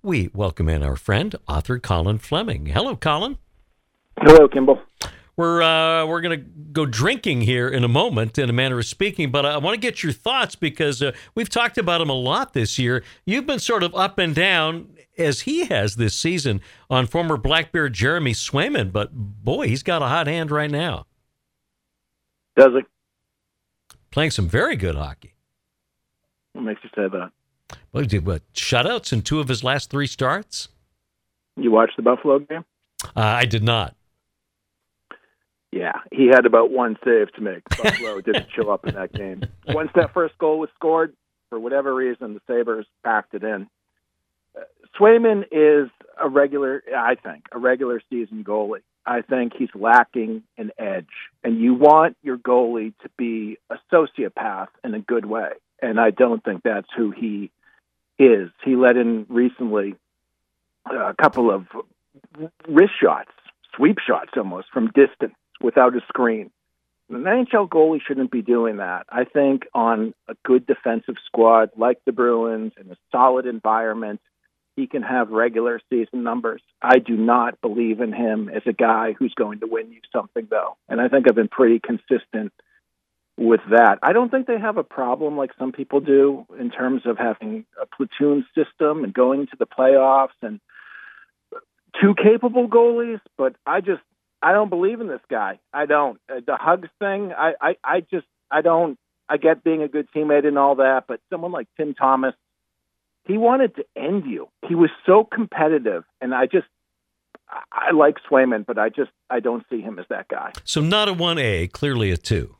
We welcome in our friend, author Colin Fleming. Hello, Colin. Hello, Kimball. We're going to go drinking here in a moment, in a manner of speaking, but I want to get your thoughts because we've talked about him a lot this year. You've been sort of up and down, as he has this season, on former Black Bear Jeremy Swayman, but boy, he's got a hot hand right now. Does it? Playing some very good hockey. What makes you say that? Well, he did shutouts in 2 of his last 3 starts? You watched the Buffalo game? I did not. Yeah, he had about 1 save to make. Buffalo didn't show up in that game. Once that first goal was scored, for whatever reason, the Sabres packed it in. Swayman is a regular season goalie. I think he's lacking an edge. And you want your goalie to be a sociopath in a good way. And I don't think that's who he is. He let in recently a couple of wrist shots, sweep shots almost, from distance without a screen. An NHL goalie shouldn't be doing that. I think on a good defensive squad like the Bruins in a solid environment, he can have regular season numbers. I do not believe in him as a guy who's going to win you something, though. And I think I've been pretty consistent with that. I don't think they have a problem like some people do in terms of having a platoon system and going to the playoffs and 2 capable goalies, but I don't believe in this guy. I don't. The hugs thing, I don't. I get being a good teammate and all that, but someone like Tim Thomas, he wanted to end you. He was so competitive, and I like Swayman, but I don't see him as that guy. So not a 1A, clearly a 2.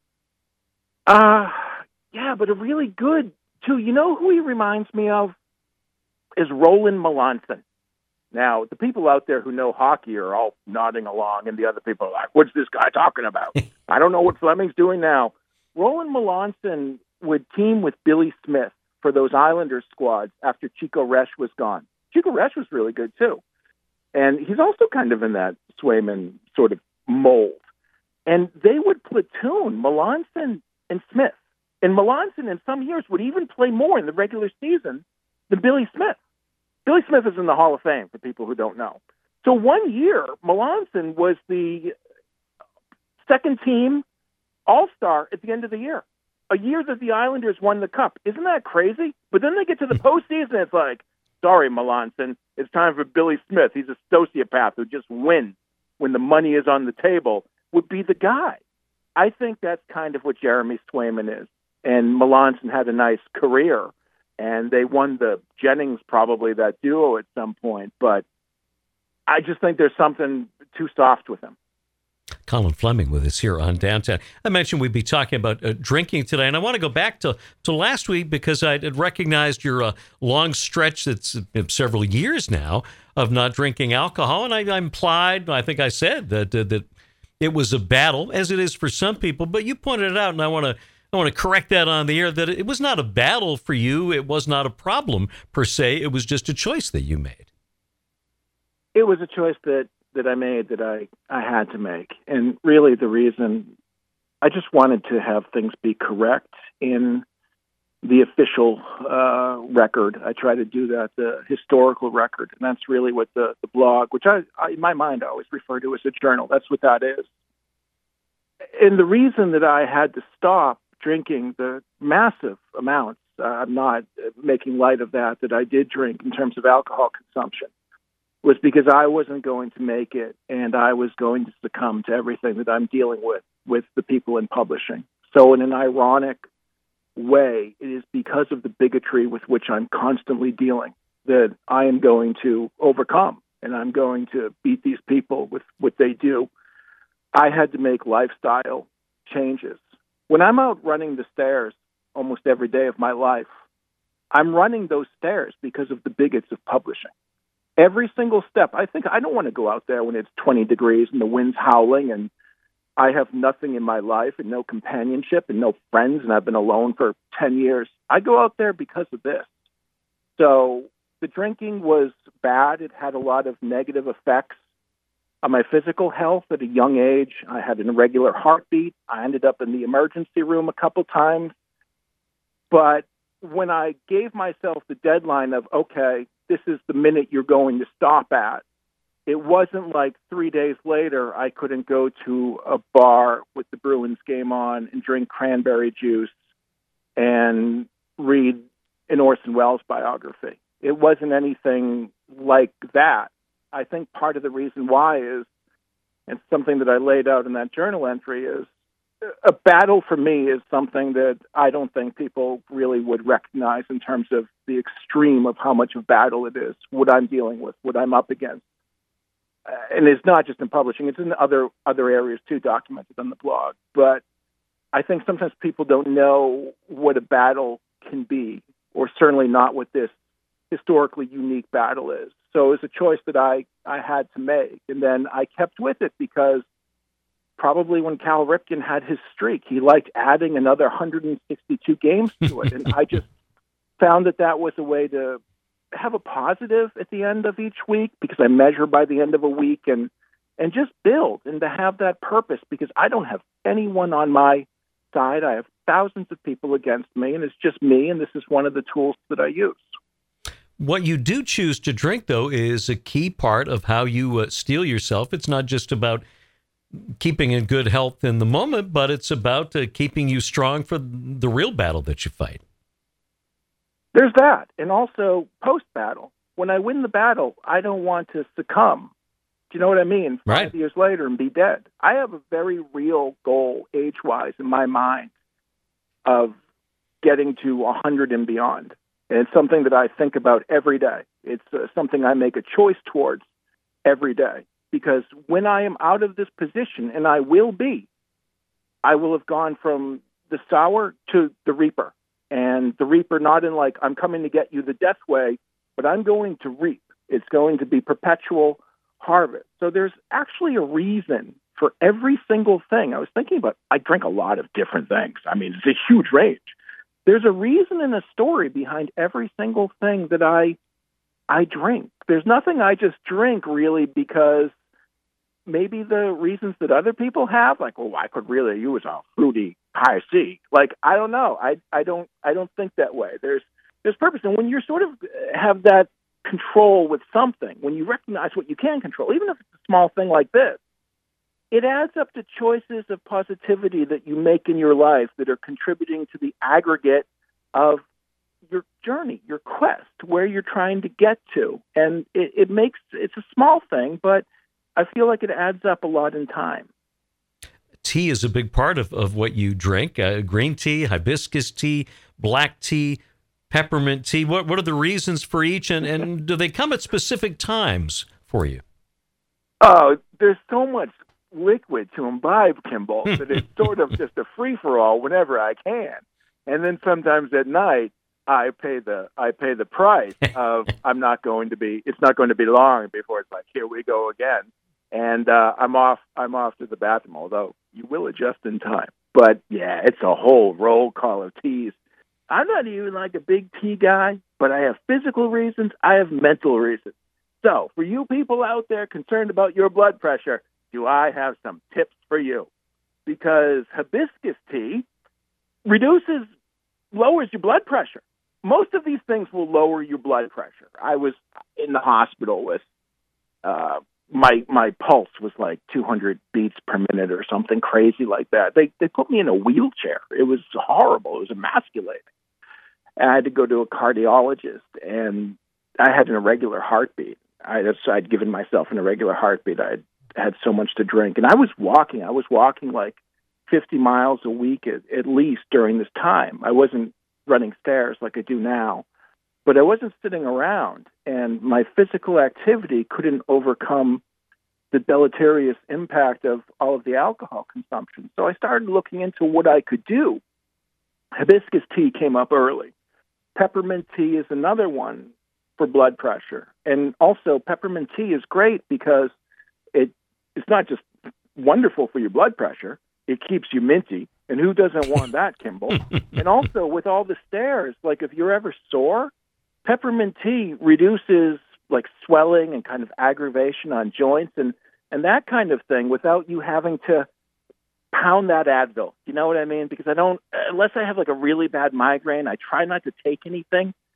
Yeah, but a really good 2. You know who he reminds me of? Is Roland Melanson. Now, the people out there who know hockey are all nodding along, and the other people are like, what's this guy talking about? I don't know what Fleming's doing now. Roland Melanson would team with Billy Smith for those Islanders squads after Chico Resch was gone. Chico Resch was really good, too. And he's also kind of in that Swayman sort of mold. And they would platoon Melanson and Smith. And Melanson in some years would even play more in the regular season than Billy Smith. Billy Smith is in the Hall of Fame, for people who don't know. So 1 year, Melanson was the second-team All-Star at the end of the year, a year that the Islanders won the Cup. Isn't that crazy? But then they get to the postseason, and it's like, sorry, Melanson, it's time for Billy Smith. He's a sociopath who just wins when the money is on the table, would be the guy. I think that's kind of what Jeremy Swayman is. And Melanson had a nice career. And they won the Jennings, probably, that duo at some point. But I just think there's something too soft with him. Colin Fleming with us here on Downtown. I mentioned we'd be talking about drinking today, and I want to go back to last week because I had recognized your long stretch that's several years now of not drinking alcohol. And I implied, I think I said, that it was a battle, as it is for some people. But you pointed it out, and I want to correct that on the air, that it was not a battle for you. It was not a problem, per se. It was just a choice that you made. It was a choice that I made, that I had to make. And really the reason, I just wanted to have things be correct in the official record. I try to do that, the historical record. And that's really what the blog, which I in my mind I always refer to as a journal, that's what that is. And the reason that I had to stop drinking the massive amounts, I'm not making light of that I did drink in terms of alcohol consumption, was because I wasn't going to make it, and I was going to succumb to everything that I'm dealing with the people in publishing. So in an ironic way, it is because of the bigotry with which I'm constantly dealing that I am going to overcome, and I'm going to beat these people with what they do. I had to make lifestyle changes. When I'm out running the stairs almost every day of my life, I'm running those stairs because of the bigots of publishing. Every single step, I think I don't want to go out there when it's 20 degrees and the wind's howling and I have nothing in my life and no companionship and no friends, and I've been alone for 10 years. I go out there because of this. So the drinking was bad. It had a lot of negative effects on my physical health at a young age. I had an irregular heartbeat. I ended up in the emergency room a couple times. But when I gave myself the deadline of, okay, this is the minute you're going to stop at. It wasn't like 3 days later I couldn't go to a bar with the Bruins game on and drink cranberry juice and read an Orson Welles biography. It wasn't anything like that. I think part of the reason why is, and something that I laid out in that journal entry, is a battle for me is something that I don't think people really would recognize in terms of the extreme of how much of battle it is, what I'm dealing with, what I'm up against. And it's not just in publishing, it's in other areas too, documented on the blog. But I think sometimes people don't know what a battle can be, or certainly not what this historically unique battle is. So it was a choice that I had to make. And then I kept with it because probably when Cal Ripken had his streak, he liked adding another 162 games to it. And I just found that was a way to have a positive at the end of each week, because I measure by the end of a week, and just build, and to have that purpose, because I don't have anyone on my side. I have thousands of people against me, and it's just me, and this is one of the tools that I use. What you do choose to drink, though, is a key part of how you steel yourself. It's not just about keeping in good health in the moment, but it's about keeping you strong for the real battle that you fight. There's that. And also post-battle. When I win the battle, I don't want to succumb. Do you know what I mean? Right. 5 years later and be dead. I have a very real goal, age-wise, in my mind, of getting to 100 and beyond. And it's something that I think about every day. It's something I make a choice towards every day. Because when I am out of this position, and I will have gone from the sower to the reaper. And the reaper, not in like, I'm coming to get you the death way, but I'm going to reap. It's going to be perpetual harvest. So there's actually a reason for every single thing. I was thinking about, I drink a lot of different things. I mean, it's a huge range. There's a reason and a story behind every single thing that I drink. There's nothing I just drink really because maybe the reasons that other people have, like, oh, I could really use a fruity high C. Like, I don't know. I don't think that way. There's purpose. And when you sort of have that control with something, when you recognize what you can control, even if it's a small thing like this, it adds up to choices of positivity that you make in your life that are contributing to the aggregate of your journey, your quest, where you're trying to get to. And it's a small thing, but I feel like it adds up a lot in time. Tea is a big part of what you drink. Green tea, hibiscus tea, black tea, peppermint tea. What are the reasons for each, and do they come at specific times for you? Oh, there's so much liquid to imbibe, Kimball, that it's sort of just a free-for-all whenever I can. And then sometimes at night, I pay the price of it's not going to be long before it's like, here we go again. And I'm off to the bathroom, although you will adjust in time. But yeah, it's a whole roll call of teas. I'm not even like a big tea guy, but I have physical reasons. I have mental reasons. So for you people out there concerned about your blood pressure, do I have some tips for you? Because hibiscus tea lowers your blood pressure. Most of these things will lower your blood pressure. I was in the hospital with my pulse was like 200 beats per minute or something crazy like that. They put me in a wheelchair. It was horrible. It was emasculating. And I had to go to a cardiologist, and I had an irregular heartbeat. I'd given myself an irregular heartbeat. I had so much to drink, and I was walking like 50 miles a week at least during this time. I wasn't running stairs like I do now, but I wasn't sitting around, and my physical activity couldn't overcome the deleterious impact of all of the alcohol consumption. So I started looking into what I could do. Hibiscus tea came up early. Peppermint tea is another one for blood pressure. And also peppermint tea is great because it's not just wonderful for your blood pressure, it keeps you minty. And who doesn't want that, Kimball? And also with all the stairs, like if you're ever sore, peppermint tea reduces like swelling and kind of aggravation on joints and that kind of thing without you having to pound that Advil. You know what I mean? Because unless I have like a really bad migraine, I try not to take anything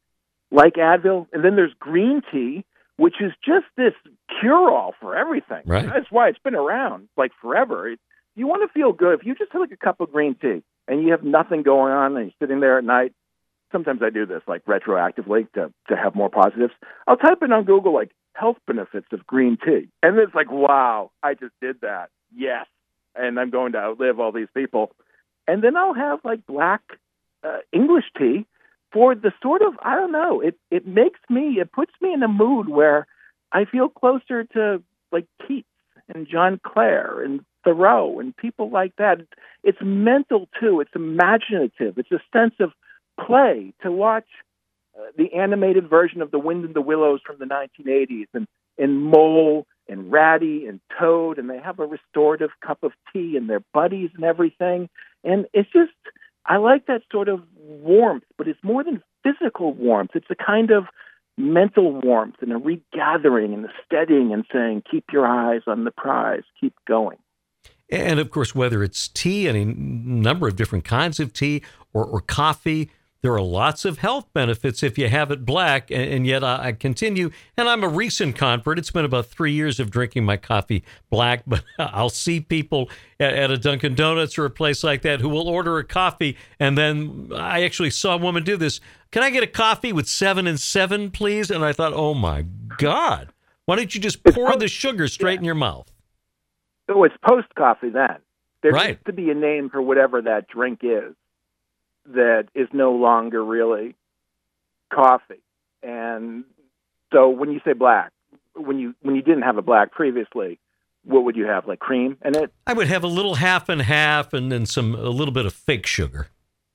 like Advil. And then there's green tea, which is just this cure-all for everything. Right. That's why it's been around like forever. You want to feel good. If you just have like a cup of green tea and you have nothing going on and you're sitting there at night, sometimes I do this like retroactively to have more positives. I'll type in on Google like health benefits of green tea. And it's like, wow, I just did that. Yes. And I'm going to outlive all these people. And then I'll have like black English tea for the sort of, I don't know, it puts me in a mood where I feel closer to like Keats and John Clare and Thoreau and people like that. It's mental too. It's imaginative. It's a sense of play to watch the animated version of The Wind in the Willows from the 1980s and Mole and Ratty and Toad, and they have a restorative cup of tea and their buddies and everything. And it's just, I like that sort of warmth, but it's more than physical warmth. It's a kind of mental warmth and a regathering and a steadying and saying, keep your eyes on the prize, keep going. And of course, whether it's tea, any number of different kinds of tea or coffee, there are lots of health benefits if you have it black, and yet I continue, and I'm a recent convert. It's been about 3 years of drinking my coffee black, but I'll see people at a Dunkin' Donuts or a place like that who will order a coffee, and then I actually saw a woman do this. Can I get a coffee with 7 and 7, please? And I thought, oh my God, why don't you just pour the sugar straight in your mouth? Oh, it's post-coffee then. There Right. needs to be a name for whatever that drink is that is no longer really coffee. And so when you say black, when you didn't have a black previously, what would you have, like cream in it? I would have a little half and half and then a little bit of fake sugar.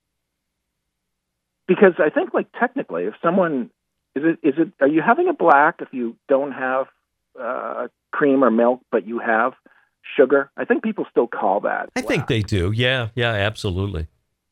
Because I think, like, technically, if someone are you having a black if you don't have cream or milk, but you have sugar? I think people still call that I black. think they do. Yeah, absolutely.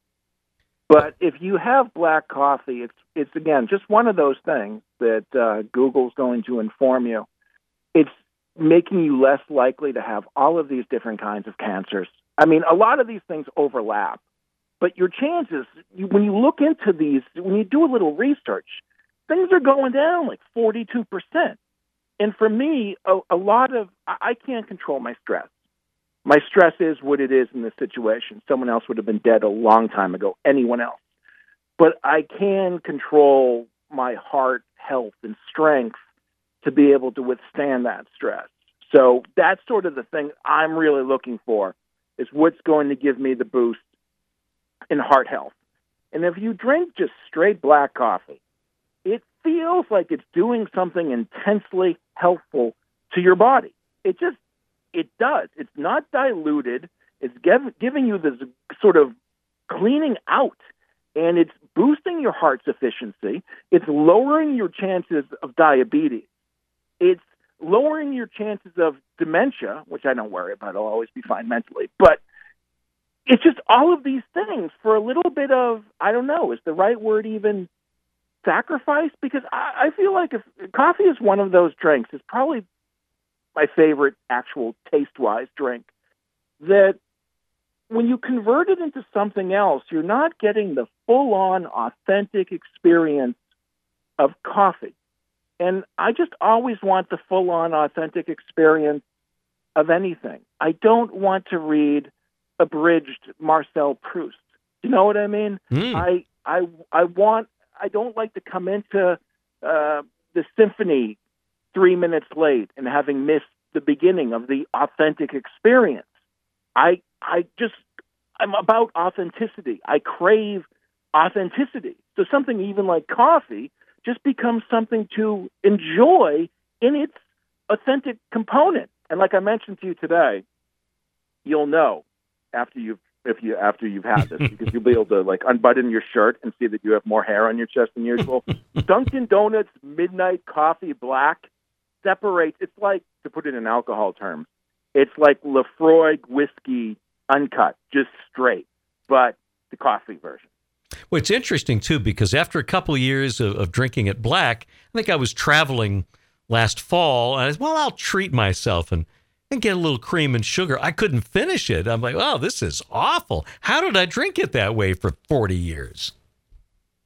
But if you have black coffee, it's again just one of those things that Google's going to inform you. It's making you less likely to have all of these different kinds of cancers. I mean, a lot of these things overlap, but your chances, when you look into these, when you do a little research, things are going down like 42%. And for me, a lot of, I can't control my stress. My stress is what it is in this situation. Someone else would have been dead a long time ago, anyone else. But I can control my heart health and strength to be able to withstand that stress. So that's sort of the thing I'm really looking for, is what's going to give me the boost in heart health. And if you drink just straight black coffee, it feels like it's doing something intensely helpful to your body. It does. It's not diluted. It's giving you this sort of cleaning out, and it's boosting your heart's efficiency. It's lowering your chances of diabetes. It's lowering your chances of dementia, which I don't worry about. I'll always be fine mentally. But it's just all of these things for a little bit of, I don't know, is the right word even sacrifice? Because I feel like if coffee is one of those drinks, it's probably my favorite actual taste-wise drink, that when you convert it into something else, you're not getting the full-on authentic experience of coffee. And I just always want the full-on authentic experience of anything. I don't want to read abridged Marcel Proust. You know what I mean? I don't like to come into the symphony 3 minutes late and having missed the beginning of the authentic experience. I'm about authenticity. I crave authenticity. So something even like coffee just becomes something to enjoy in its authentic component. And like I mentioned to you today, you'll know after you've had this, because you'll be able to like unbutton your shirt and see that you have more hair on your chest than usual. Dunkin' Donuts Midnight Coffee Black separates. It's like, to put it in alcohol terms, it's like Lefroy whiskey uncut, just straight, but the coffee version. Well, it's interesting, too, because after a couple of years of drinking it black, I think I was traveling last fall, and I said, well, I'll treat myself and get a little cream and sugar. I couldn't finish it. I'm like, oh, this is awful. How did I drink it that way for 40 years?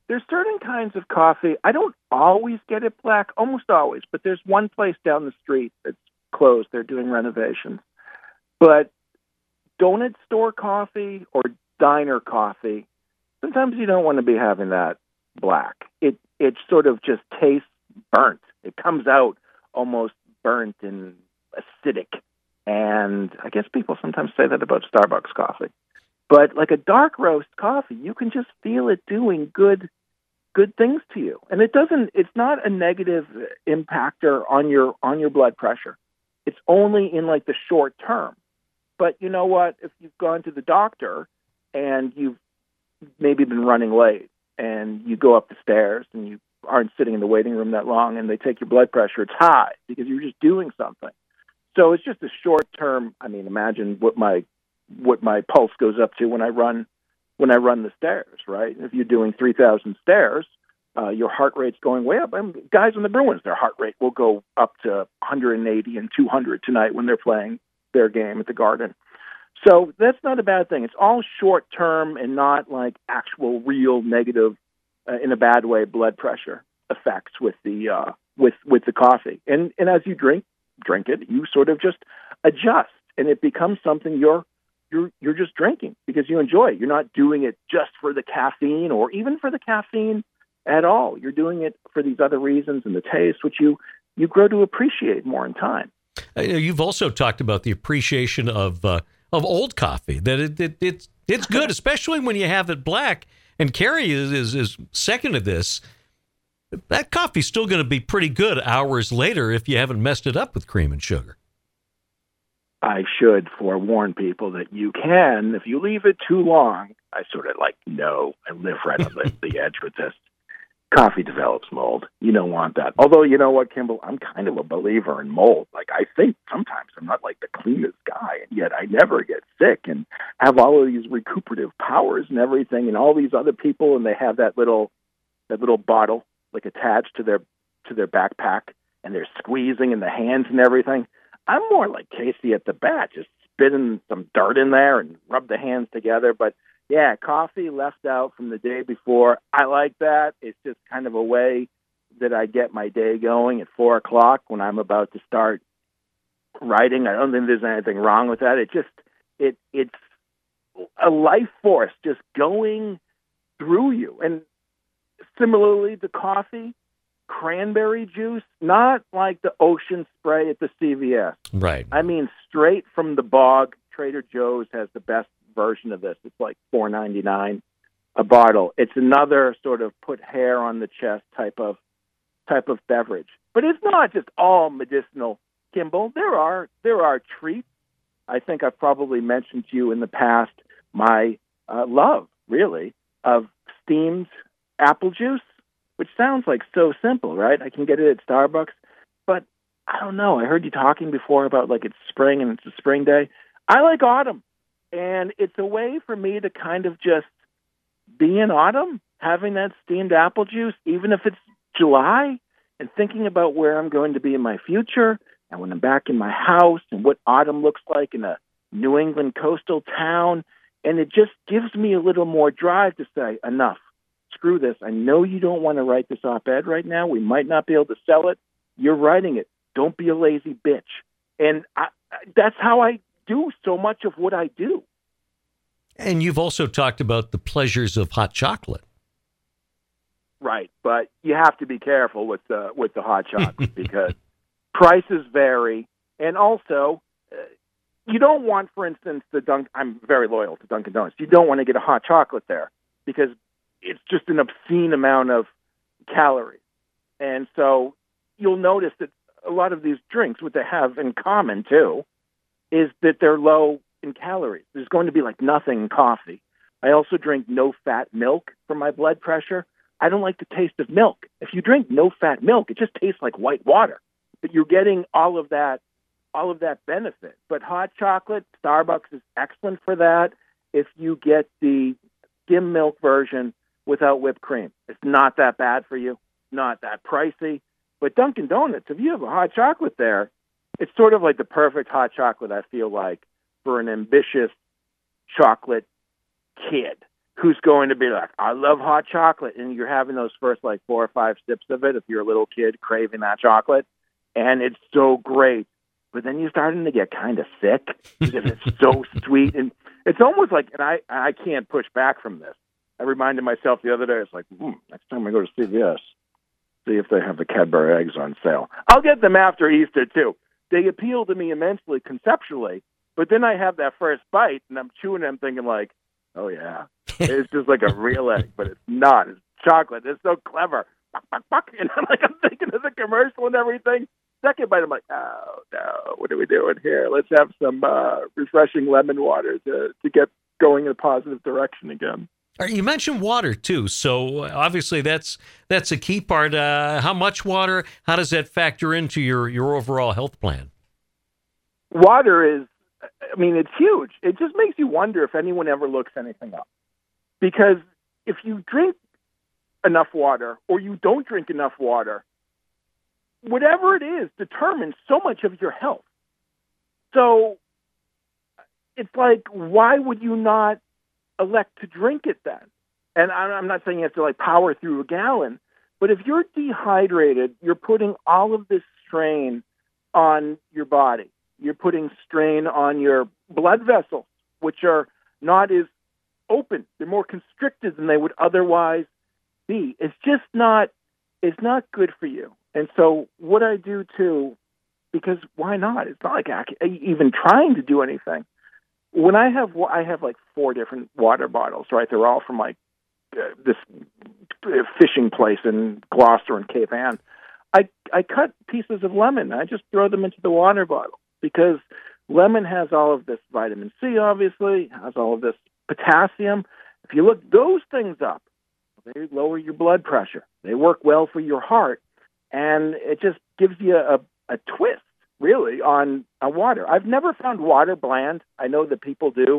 There's certain kinds of coffee. I don't always get it black, almost always, but there's one place down the street that's closed. They're doing renovations. But donut store coffee or diner coffee, sometimes you don't want to be having that black. It sort of just tastes burnt. It comes out almost burnt and acidic. And I guess people sometimes say that about Starbucks coffee. But like a dark roast coffee, you can just feel it doing good things to you. And it's not a negative impactor on your blood pressure. It's only in like the short term. But you know what? If you've gone to the doctor and you've maybe been running late and you go up the stairs and you aren't sitting in the waiting room that long and they take your blood pressure, it's high because you're just doing something. So it's just a short term. I mean, imagine what my pulse goes up to when I run the stairs, right? If you're doing 3,000 stairs, your heart rate's going way up. Guys on the Bruins, their heart rate will go up to 180 and 200 tonight when they're playing their game at the Garden. So that's not a bad thing. It's all short term and not like actual real negative, in a bad way, blood pressure effects with the coffee. And as you drink it, you sort of just adjust, and it becomes something you're just drinking because you enjoy it. You're not doing it just for the caffeine or even for the caffeine at all. You're doing it for these other reasons and the taste, which you grow to appreciate more in time. You've also talked about the appreciation of old coffee, that it's good, especially when you have it black. And Carrie is second to this. That coffee's still going to be pretty good hours later if you haven't messed it up with cream and sugar. I should forewarn people that you can, if you leave it too long. I sort of I live right on the edge with this. Coffee develops mold. You don't want that. Although, you know what, Kimball, I'm kind of a believer in mold. Like, I think sometimes I'm not like the cleanest guy, and yet I never get sick and have all of these recuperative powers and everything, and all these other people, and they have that little bottle like attached to their backpack, and they're squeezing in the hands and everything. I'm more like Casey at the bat, just spitting some dirt in there and rub the hands together. But yeah, coffee left out from the day before. I like that. It's just kind of a way that I get my day going at 4:00 when I'm about to start writing. I don't think there's anything wrong with that. It's a life force just going through you. And similarly to coffee, cranberry juice, not like the ocean spray at the CVS. Right. I mean, straight from the bog. Trader Joe's has the best version of this. It's like $4.99 a bottle. It's another sort of put hair on the chest type of beverage. But it's not just all medicinal, Kimball. There are treats. I think I've probably mentioned to you in the past my love, really, of steamed apple juice, which sounds like so simple, right? I can get it at Starbucks, but I don't know. I heard you talking before about like it's spring and it's a spring day. I like autumn, and it's a way for me to kind of just be in autumn, having that steamed apple juice, even if it's July, and thinking about where I'm going to be in my future and when I'm back in my house and what autumn looks like in a New England coastal town. And it just gives me a little more drive to say, enough. Screw this. I know you don't want to write this op-ed right now. We might not be able to sell it. You're writing it. Don't be a lazy bitch. And that's how I do so much of what I do. And you've also talked about the pleasures of hot chocolate. Right, but you have to be careful with the hot chocolate because prices vary, and also you don't want, for instance, I'm very loyal to Dunkin' Donuts. You don't want to get a hot chocolate there because it's just an obscene amount of calories, and so you'll notice that a lot of these drinks, what they have in common too, is that they're low in calories. There's going to be like nothing in coffee. I also drink no-fat milk for my blood pressure. I don't like the taste of milk. If you drink no-fat milk, it just tastes like white water. But you're getting all of that benefit. But hot chocolate, Starbucks is excellent for that. If you get the skim milk version without whipped cream, it's not that bad for you, not that pricey. But Dunkin' Donuts, if you have a hot chocolate there, it's sort of like the perfect hot chocolate, I feel like, for an ambitious chocolate kid. who's going to be like, I love hot chocolate. And you're having those first like 4 or 5 sips of it if you're a little kid craving that chocolate. And it's so great. But then you're starting to get kind of sick because it's so sweet. And it's almost like, and I can't push back from this. I reminded myself the other day, it's like, next time I go to CVS, see if they have the Cadbury eggs on sale. I'll get them after Easter, too. They appeal to me immensely conceptually. But then I have that first bite, and I'm chewing them thinking like, oh, yeah. It's just like a real egg, but it's not. It's chocolate. It's so clever. Buck, buck, buck. And I'm thinking of the commercial and everything. Second bite, I'm like, oh, no, what are we doing here? Let's have some refreshing lemon water to get going in a positive direction again. You mentioned water, too. So obviously that's a key part. How much water? How does that factor into your overall health plan? Water is, it's huge. It just makes you wonder if anyone ever looks anything up. Because if you drink enough water or you don't drink enough water, whatever it is determines so much of your health. So it's like, why would you not elect to drink it then? And I'm not saying you have to like power through a gallon, but if you're dehydrated, you're putting all of this strain on your body. You're putting strain on your blood vessels, which are not as open. They're more constricted than they would otherwise be. It's not good for you. And so what I do too, because why not? It's not like I even trying to do anything. When I have like 4 different water bottles, right? They're all from like this fishing place in Gloucester and Cape Ann. I cut pieces of lemon. I just throw them into the water bottle because lemon has all of this vitamin C, obviously, has all of this potassium. If you look those things up, they lower your blood pressure. They work well for your heart, and it just gives you a twist, really, on water. I've never found water bland. I know that people do.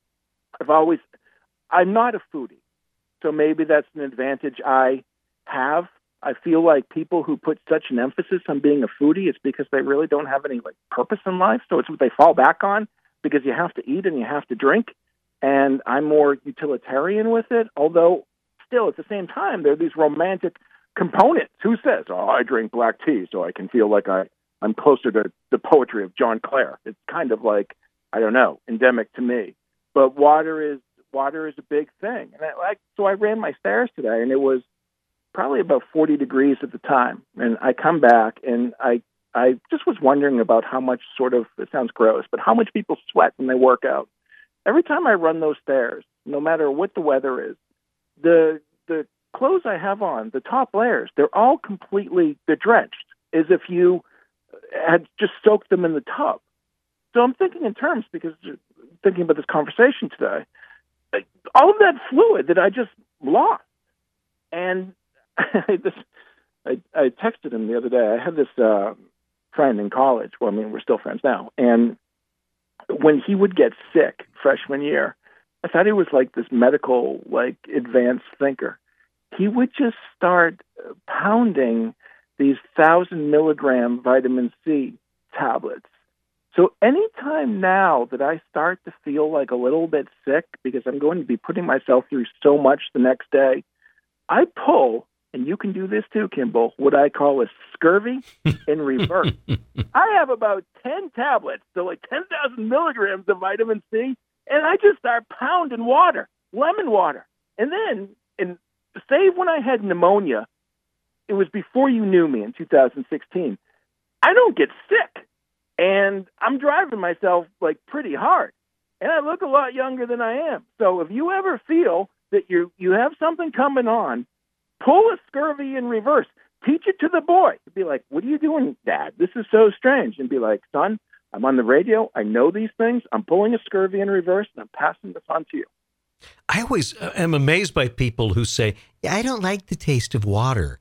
I'm not a foodie, so maybe that's an advantage I have. I feel like people who put such an emphasis on being a foodie, it's because they really don't have any like purpose in life. So it's what they fall back on because you have to eat and you have to drink. And I'm more utilitarian with it, although still at the same time, there are these romantic components. Who says, oh, I drink black tea so I can feel like I'm closer to the poetry of John Clare. It's kind of like, I don't know, endemic to me. But water is a big thing. And so I ran my stairs today, and it was probably about 40 degrees at the time. And I come back, and I just was wondering about how much it sounds gross, but how much people sweat when they work out. Every time I run those stairs, no matter what the weather is, the clothes I have on, the top layers, they're all they're drenched, as if you had just soaked them in the tub. So I'm thinking in terms, because thinking about this conversation today, all of that fluid that I just lost. And I texted him the other day. I had this friend in college. Well, we're still friends now. And when he would get sick freshman year, I thought he was like this medical, like advanced thinker. He would just start pounding these 1,000 milligram vitamin C tablets. So anytime now that I start to feel like a little bit sick because I'm going to be putting myself through so much the next day, I pull, and you can do this too, Kimball, what I call a scurvy in reverse. I have about 10 tablets, so like 10,000 milligrams of vitamin C, and I just start pounding water, lemon water. And then, save when I had pneumonia, it was before you knew me in 2016, I don't get sick. And I'm driving myself like pretty hard. And I look a lot younger than I am. So if you ever feel that you have something coming on, pull a scurvy in reverse. Teach it to the boy. Be like, what are you doing, Dad? This is so strange. And be like, son, I'm on the radio. I know these things. I'm pulling a scurvy in reverse, and I'm passing this on to you. I always am amazed by people who say, I don't like the taste of water.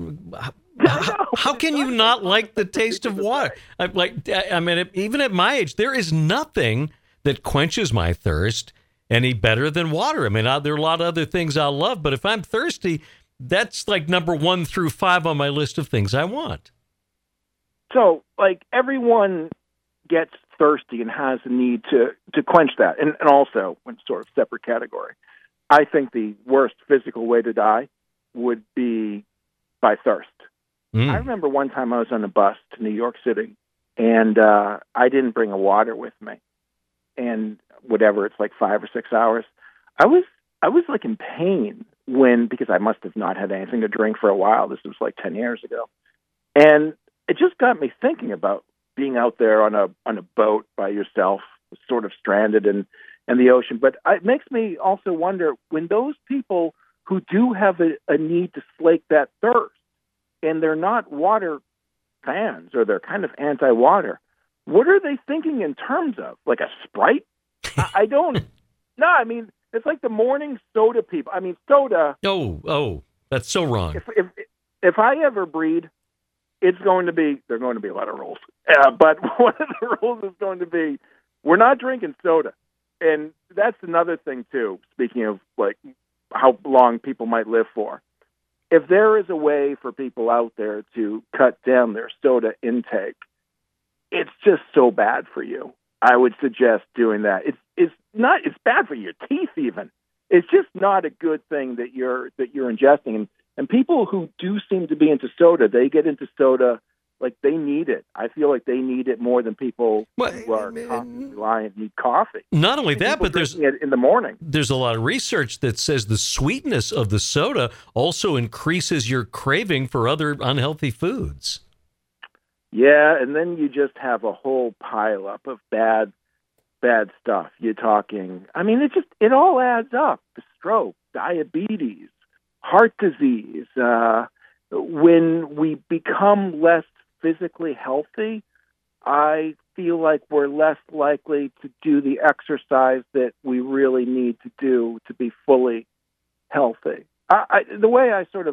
How can you not like the taste of water? Even at my age, there is nothing that quenches my thirst any better than water. There are a lot of other things I love, but if I'm thirsty, that's like number 1 through 5 on my list of things I want. So, everyone gets thirsty and has a need to quench that, and also, in sort of separate category. I think the worst physical way to die would be by thirst. I remember one time I was on a bus to New York City, and I didn't bring a water with me. And whatever, it's like 5 or 6 hours. I was like in pain because I must have not had anything to drink for a while. This was like 10 years ago. And it just got me thinking about being out there on a boat by yourself, sort of stranded in the ocean. But it makes me also wonder, when those people who do have a need to slake that thirst, and they're not water fans, or they're kind of anti-water, what are they thinking in terms of? Like a Sprite? I don't. No, I mean, it's like the morning soda people. I mean, soda. Oh, that's so wrong. If I ever breed, they're going to be a lot of rules. But one of the rules is going to be, we're not drinking soda. And that's another thing, too, speaking of like how long people might live for. If there is a way for people out there to cut down their soda intake, it's just so bad for you. I would suggest doing that. It's bad for your teeth even. It's just not a good thing that you're ingesting. And people who do seem to be into soda, they get into soda like they need it. I feel like they need it more than people who are coffee reliant need coffee. Not only that, but there's it in the morning. There's a lot of research that says the sweetness of the soda also increases your craving for other unhealthy foods. Yeah, and then you just have a whole pileup of bad stuff. You're talking, I mean, it all adds up. The stroke, diabetes, heart disease. When we become less physically healthy, I feel like we're less likely to do the exercise that we really need to do to be fully healthy. The way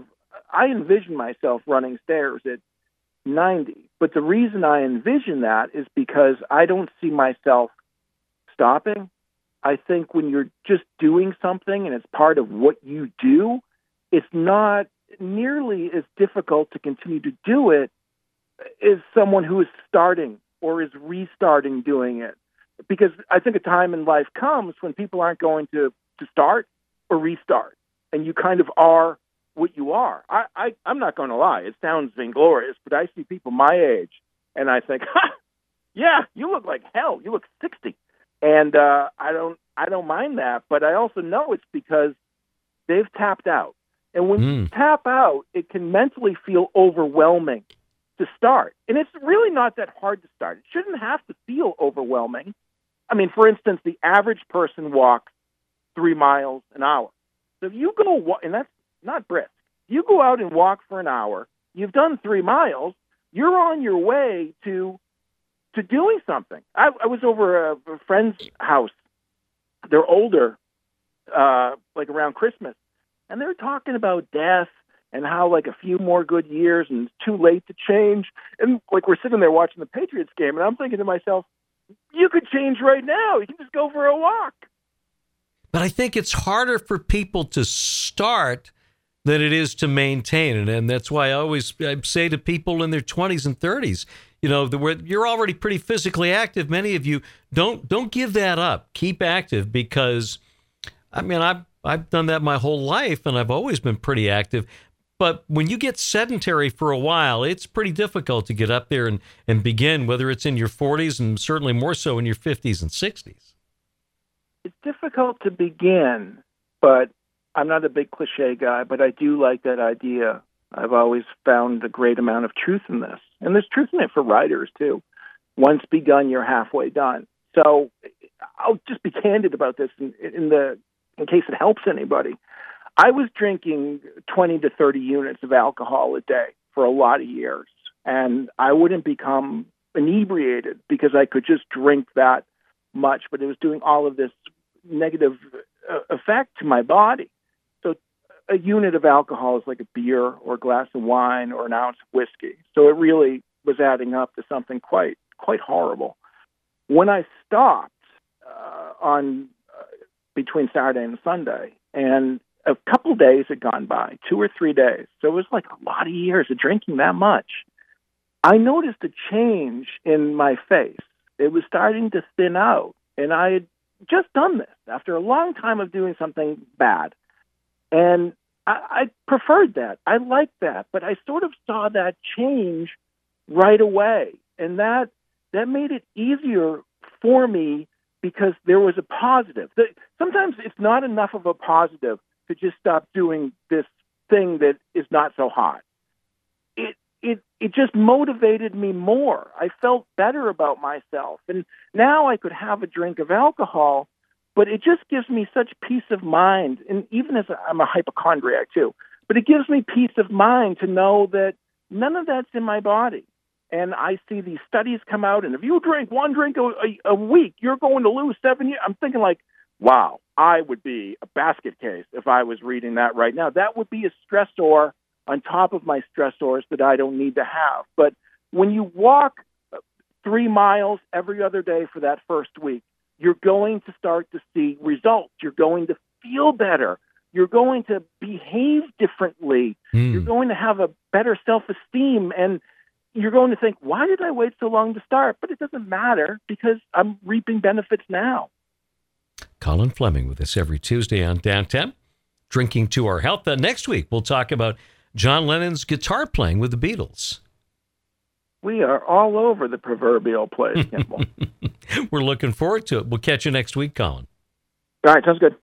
I envision myself running stairs at 90, but the reason I envision that is because I don't see myself stopping. I think when you're just doing something and it's part of what you do, it's not nearly as difficult to continue to do it as someone who is starting or is restarting doing it. Because I think a time in life comes when people aren't going to start or restart, and you kind of are what you are. I'm not going to lie. It sounds vainglorious, but I see people my age, and I think, yeah, you look like hell. You look 60. And I don't mind that, but I also know it's because they've tapped out. And when you tap out, it can mentally feel overwhelming to start. And it's really not that hard to start. It shouldn't have to feel overwhelming. I mean, for instance, the average person walks 3 miles an hour. So if you go, and that's not brisk, you go out and walk for an hour, you've done 3 miles, you're on your way to doing something. I was over a friend's house. They're older, like around Christmas. And they're talking about death and how like a few more good years and it's too late to change. And like we're sitting there watching the Patriots game, and I'm thinking to myself, you could change right now. You can just go for a walk. But I think it's harder for people to start than it is to maintain. And that's why I say to people in their 20s and 30s, you're already pretty physically active. Many of you don't give that up. Keep active, because I mean, I've done that my whole life, and I've always been pretty active. But when you get sedentary for a while, it's pretty difficult to get up there and begin, whether it's in your 40s and certainly more so in your 50s and 60s. It's difficult to begin, but I'm not a big cliche guy, but I do like that idea. I've always found a great amount of truth in this. And there's truth in it for writers, too. Once begun, you're halfway done. So I'll just be candid about this in case it helps anybody. I was drinking 20 to 30 units of alcohol a day for a lot of years, and I wouldn't become inebriated because I could just drink that much, but it was doing all of this negative effect to my body. So a unit of alcohol is like a beer or a glass of wine or an ounce of whiskey. So it really was adding up to something quite horrible. When I stopped on between Saturday and Sunday, and a couple days had gone by, 2 or 3 days. So it was like a lot of years of drinking that much. I noticed a change in my face. It was starting to thin out, and I had just done this after a long time of doing something bad. And I preferred that. I liked that. But I sort of saw that change right away. And that made it easier for me because there was a positive. Sometimes it's not enough of a positive to just stop doing this thing that is not so hot. It just motivated me more. I felt better about myself. And now I could have a drink of alcohol, but it just gives me such peace of mind. And even as I'm a hypochondriac too, but it gives me peace of mind to know that none of that's in my body. And I see these studies come out, and if you drink one drink a week, you're going to lose 7 years. I'm thinking like, wow, I would be a basket case if I was reading that right now. That would be a stressor on top of my stressors that I don't need to have. But when you walk 3 miles every other day for that first week, you're going to start to see results. You're going to feel better. You're going to behave differently. You're going to have a better self-esteem, and you're going to think, why did I wait so long to start? But it doesn't matter because I'm reaping benefits now. Colin Fleming with us every Tuesday on Downtown, Drinking to Our Health. Next week, we'll talk about John Lennon's guitar playing with the Beatles. We are all over the proverbial place, Kimball. We're looking forward to it. We'll catch you next week, Colin. All right, sounds good.